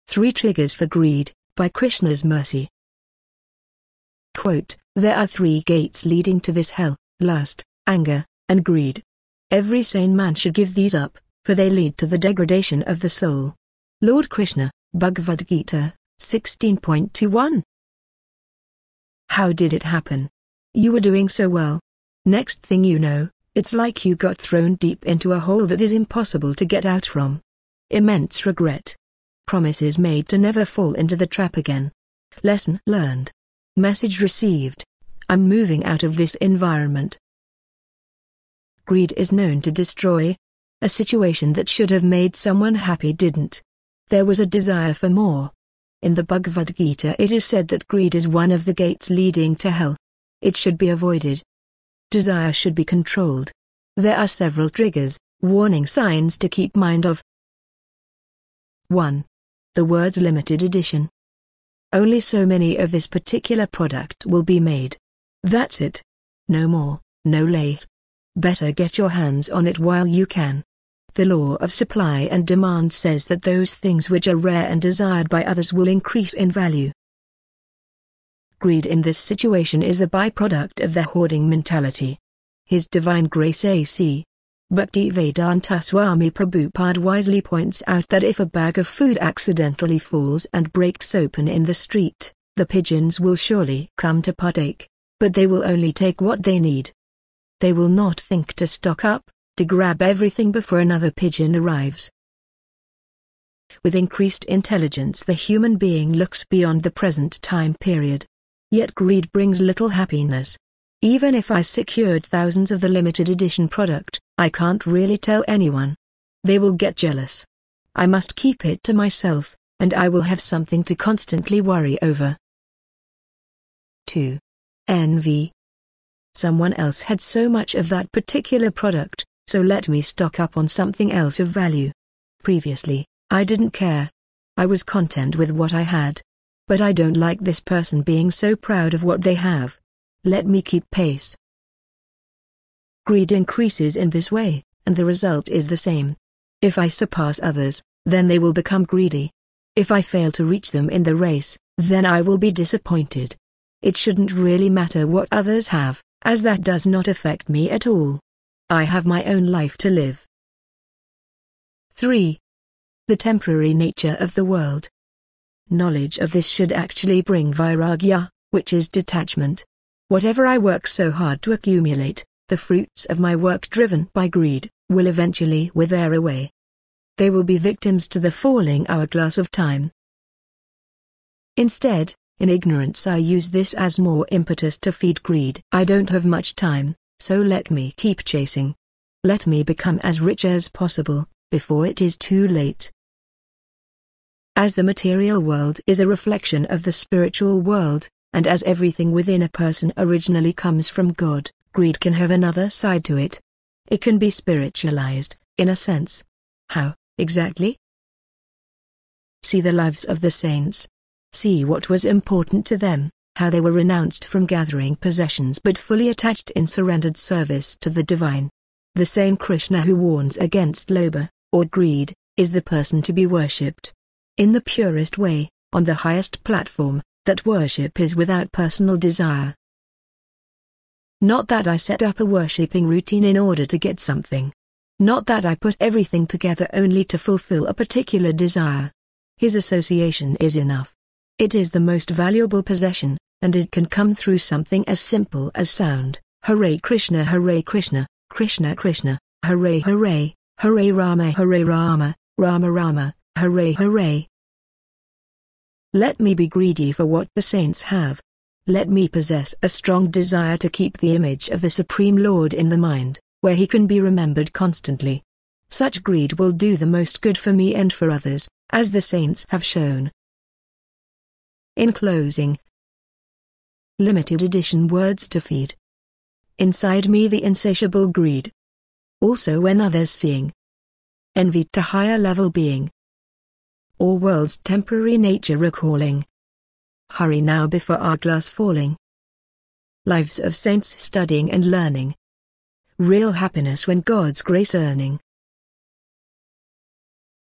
3 Triggers for Greed, by Krishna's Mercy. Quote, there are 3 gates leading to this hell: lust, anger, and greed. Every sane man should give these up, for they lead to the degradation of the soul. Lord Krishna, Bhagavad Gita, 16.21. How did it happen? You were doing so well. Next thing you know, it's like you got thrown deep into a hole that is impossible to get out from. Immense regret. Promises made to never fall into the trap again. Lesson learned. Message received. I'm moving out of this environment. Greed is known to destroy. A situation that should have made someone happy didn't. There was a desire for more. In the Bhagavad Gita it is said that greed is one of the gates leading to hell. It should be avoided. Desire should be controlled. There are several triggers, warning signs to keep mind of. 1. The words limited edition. Only so many of this particular product will be made. That's it. No more, no less. Better get your hands on it while you can. The law of supply and demand says that those things which are rare and desired by others will increase in value. Greed in this situation is the byproduct of the hoarding mentality. His Divine Grace A.C. Bhaktivedanta Swami Prabhupada wisely points out that if a bag of food accidentally falls and breaks open in the street, the pigeons will surely come to partake, but they will only take what they need. They will not think to stock up, to grab everything before another pigeon arrives. With increased intelligence, the human being looks beyond the present time period. Yet greed brings little happiness. Even if I secured thousands of the limited edition product, I can't really tell anyone. They will get jealous. I must keep it to myself, and I will have something to constantly worry over. 2. Envy. Someone else had so much of that particular product, so let me stock up on something else of value. Previously, I didn't care. I was content with what I had. But I don't like this person being so proud of what they have. Let me keep pace. Greed increases in this way, and the result is the same. If I surpass others, then they will become greedy. If I fail to reach them in the race, then I will be disappointed. It shouldn't really matter what others have, as that does not affect me at all. I have my own life to live. 3. The temporary nature of the world. Knowledge of this should actually bring vairagya, which is detachment. Whatever I work so hard to accumulate, the fruits of my work driven by greed, will eventually wither away. They will be victims to the falling hourglass of time. Instead, in ignorance I use this as more impetus to feed greed. I don't have much time, so let me keep chasing. Let me become as rich as possible, before it is too late. As the material world is a reflection of the spiritual world, and as everything within a person originally comes from God, greed can have another side to it. It can be spiritualized, in a sense. How, exactly? See the lives of the saints. See what was important to them, how they were renounced from gathering possessions but fully attached in surrendered service to the divine. The same Krishna who warns against lobha, or greed, is the person to be worshipped. In the purest way, on the highest platform, that worship is without personal desire. Not that I set up a worshipping routine in order to get something. Not that I put everything together only to fulfill a particular desire. His association is enough. It is the most valuable possession, and it can come through something as simple as sound. Hare Krishna, Krishna Krishna, Hare Hare, Hare Rama, Rama Rama, Hare Hare. Let me be greedy for what the saints have. Let me possess a strong desire to keep the image of the Supreme Lord in the mind, where he can be remembered constantly. Such greed will do the most good for me and for others, as the saints have shown. In closing, limited edition words to feed inside me the insatiable greed. Also when others seeing envy to higher level being, or world's temporary nature recalling. Hurry now before hourglass falling. Lives of saints studying and learning. Real happiness when God's grace earning.